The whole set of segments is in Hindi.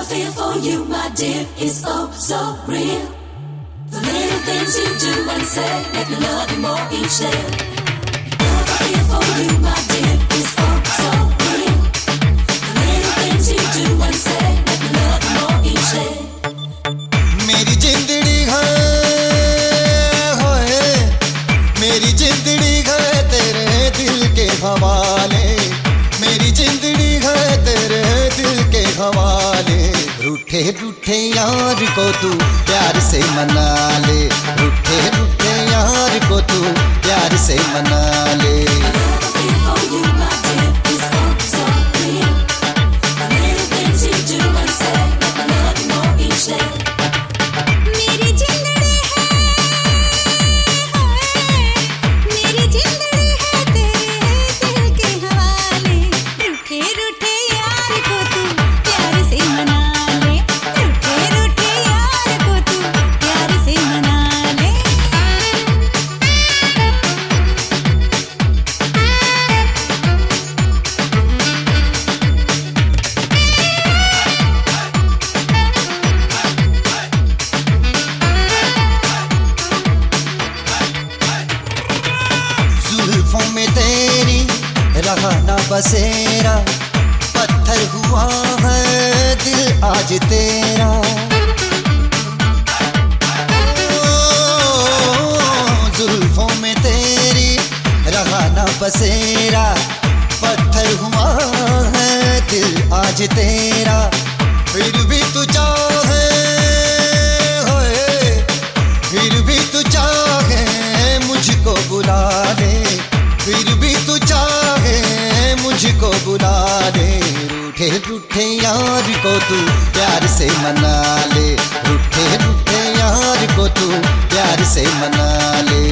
I feel for you, my dear, is oh so real. The little things you do and say make me love you more each day. Love I feel for you, my dear, is oh so real. The little things you do and say make me love you more each day. मेरी जिंदड़ी है होए, मेरी जिंदड़ी है तेरे दिल के हवाले, मेरी जिंदड़ी है तेरे दिल के हवाले। रूठे रूठे यार को तू प्यार से मना ले, रूठे रूठे यार को तू प्यार से मना ले। में तेरी रहा ना बसेरा, पत्थर हुआ है दिल आज तेरा। जुल्फों में तेरी रहा ना बसेरा, पत्थर हुआ है दिल आज तेरा। फिर भी तू चाहे होए, फिर भी तू चाहे मुझको बुला ले, फिर भी तू चाहे मुझको बुला ले। रूठे रूठे यार को तू प्यार से मना ले, रूठे रूठे यार को तू प्यार से मना ले।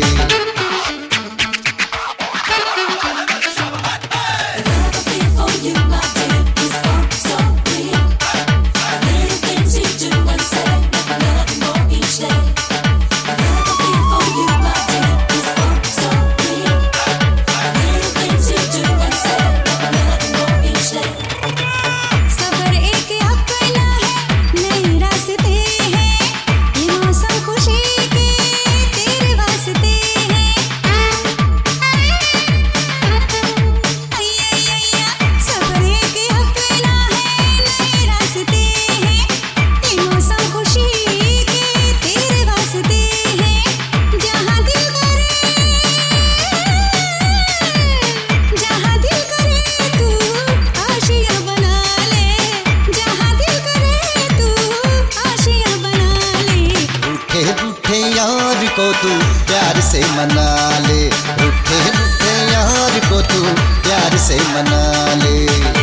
यार को तू प्यार से मना ले, रूठे रूठे यार को तू प्यार से मना ले।